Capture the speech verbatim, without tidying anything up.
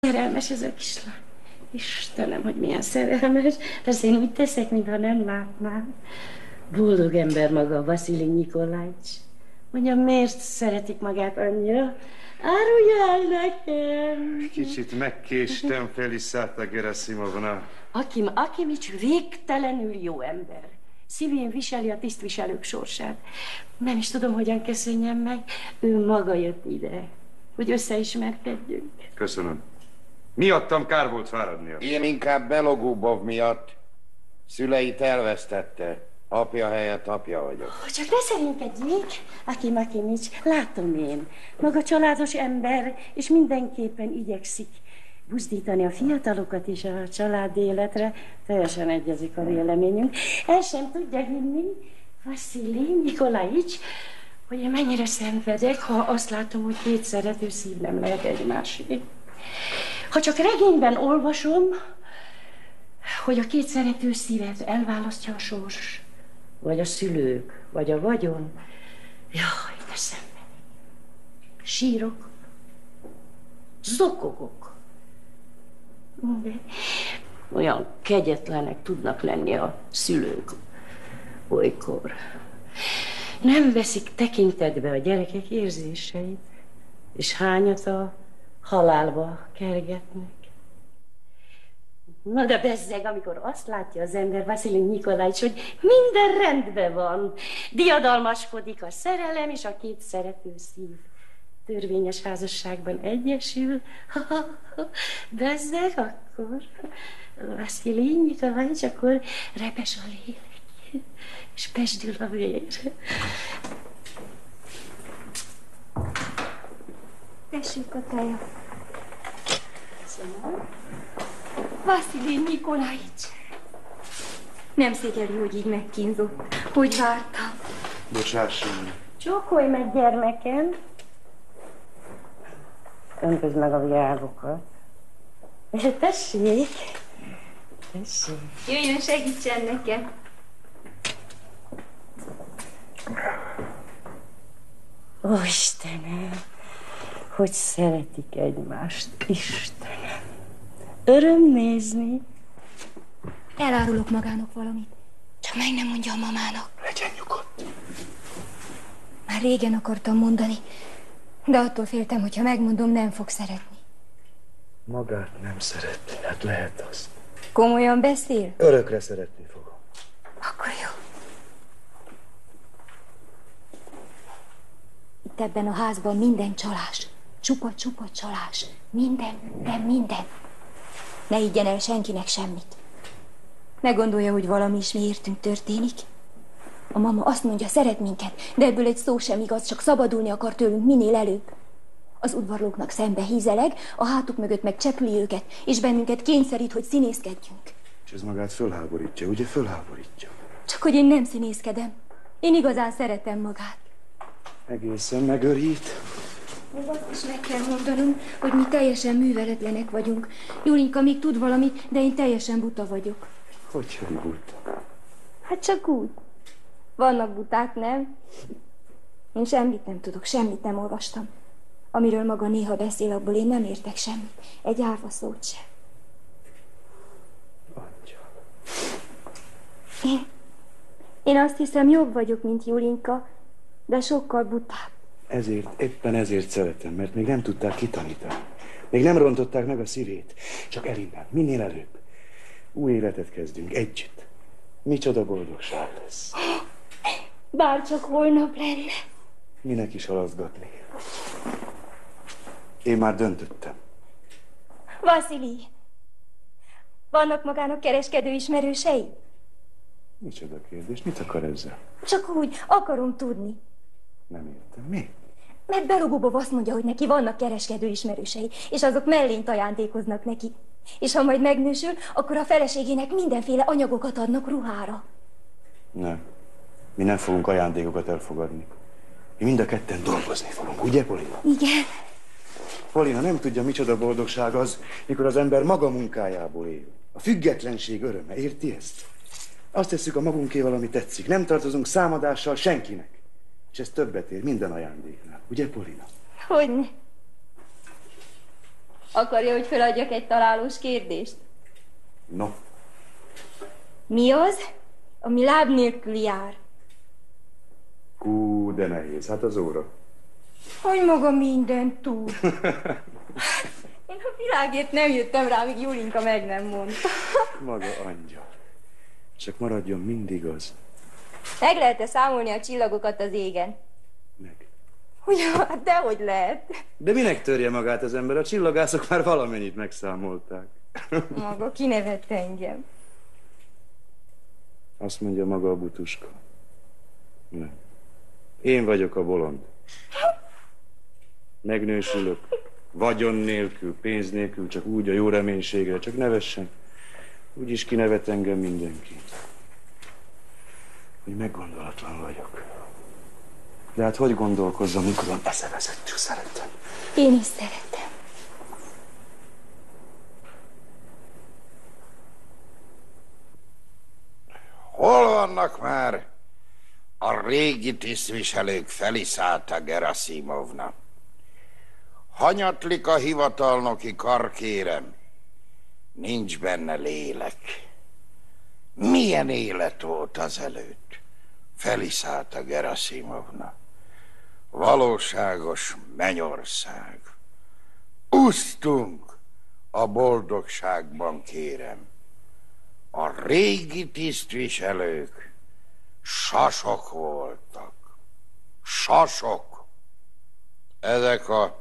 Szerelmes ez a kislány. Istenem, hogy milyen szerelmes. Persze én úgy teszek, mintha nem látnám. Boldog ember maga a Vaszili Nyikolajcs. Mondja, miért szeretik magát annyira? Áruljál nekem! Kicsit megkéstem, Felisata Gerasimovna. Akim Akimics végtelenül jó ember. Szívén viseli a tisztviselők sorsát. Nem is tudom, hogyan köszönjem meg. Ő maga jött ide, hogy összeismerkedjünk. Köszönöm. Miattam kár volt fáradnia. Én inkább Belogubov miatt. Szüleit elvesztette. Apja helyett apja vagyok. Oh, csak ne szerénykedjék, Akim Akimics, látom én. Maga családos ember, és mindenképpen igyekszik buzdítani a fiatalokat is a család életre. Teljesen egyezik a véleményünk. El sem tudja hinni, Vaszili Nyikolajcs, hogy én mennyire szenvedek, ha azt látom, hogy két szerető szív nem lehet egymásé. Ha csak regényben olvasom, hogy a két szerető szívet elválasztja a sors, vagy a szülők, vagy a vagyon, jaj, de szenvedek. Sírok, zokogok. De olyan kegyetlenek tudnak lenni a szülők olykor. Nem veszik tekintetbe a gyerekek érzéseit, és hányat a halálba kergetnek. Na de bezzeg, amikor azt látja az ember, Vaszili Nyikolajcs, hogy minden rendben van. Diadalmaskodik a szerelem, és a két szerető szív törvényes házasságban egyesül. Bezzeg, akkor Vaszili Nyikolajcs, akkor repes a lélek, és pesdül a vér. Tessék a teja. Köszönöm. Vaszili Nyikolajcs. Nem szégyeli, hogy így megkínzott. Hogy vártam. Bocsásson. Csókolj meg, gyermekem. Öntözd meg a virágokat. És tessék. Tessék. Jöjjön, segítsen nekem. Ó, Istenem, hogy szeretik egymást, Istenem. Öröm nézni. Elárulok magának valamit. Csak meg nem mondja a mamának. Legyen nyugodt. Már régen akartam mondani, de attól féltem, hogyha megmondom, nem fog szeretni. Magát nem szeretni, hát lehet az. Komolyan beszél? Örökre szeretni fogom. Akkor jó. Itt ebben a házban minden csalás. Csupa-csupa csalás. Minden, minden, minden. Ne higgyen el senkinek semmit. Ne gondolja, hogy valami is mi értünk történik. A mama azt mondja, szeret minket, de ebből egy szó sem igaz, csak szabadulni akar tőlünk minél előbb. Az udvarlóknak szembe hízeleg, a hátuk mögött meg csepüli őket, és bennünket kényszerít, hogy színészkedjünk. És ez magát fölháborítja, ugye fölháborítja? Csak hogy én nem színészkedem. Én igazán szeretem magát. Egészen megörít. Még azt is meg kell mondanom, hogy mi teljesen műveletlenek vagyunk. Julinka még tud valamit, de én teljesen buta vagyok. Hogy hogy buta? Hát csak úgy. Vannak buták, nem? Én semmit nem tudok, semmit nem olvastam. Amiről maga néha beszél, abból én nem értek semmit. Egy árva szót sem. Angyal. Én, én azt hiszem, jobb vagyok, mint Julinka, de sokkal butább. Ezért, éppen ezért szeretem, mert még nem tudták kitanítani. Még nem rontották meg a szívét. Csak elinnen, minél előbb. Új életet kezdünk, együtt. Micsoda boldogság lesz. Bárcsak holnap lenne. Minek is halaszgatni? Én már döntöttem. Vaszili, vannak magának kereskedő ismerősei? Micsoda kérdés, mit akar ezzel? Csak úgy, akarom tudni. Nem értem, mi? Mert Belogubov azt mondja, hogy neki vannak kereskedő ismerősei, és azok mellényt ajándékoznak neki. És ha majd megnősül, akkor a feleségének mindenféle anyagokat adnak ruhára. Nem. Mi nem fogunk ajándékokat elfogadni. Mi mind a ketten dolgozni fogunk, ugye, Polina? Igen. Polina nem tudja, micsoda boldogság az, mikor az ember maga munkájából él. A függetlenség öröme, érti ezt? Azt tesszük a magunkéval, ami tetszik. Nem tartozunk számadással senkinek. És ez többet ér minden ajándéknál. Ugye, Polina? Hogyne. Akarja, hogy feladjak egy találós kérdést? No, Mi az, ami láb nélkül jár? kú, de nehéz. Hát az óra. Hogy maga mindent tud. Én a világért nem jöttem rá, míg Julinka meg nem mondta. Maga angyal. Csak maradjon mindig az. Meg lehet-e számolni a csillagokat az égen? Meg. Ugye, hát dehogy lehet. De minek törje magát az ember? A csillagászok már valamennyit megszámolták. Maga kinevett engem. Azt mondja maga a butuska. Nem. Én vagyok a bolond. Megnősülök. Vagyon nélkül, pénz nélkül, csak úgy a jó reménységre, csak nevessen. Úgyis kinevet engem mindenki. Hogy meggondolatlan vagyok. De hát hogy gondolkozzam, mikor eszevezettül szeretem? Én is szeretem. Hol vannak már a régi tisztviselők? Feliszállta Gerasimovna. Hanyatlik a hivatalnoki kar, kérem. Nincs benne lélek. Milyen élet volt az előtt? Feliszállta Gerasimovna. Valóságos mennyország. Úsztunk a boldogságban, kérem. A régi tisztviselők sasok voltak. Sasok. Ezek a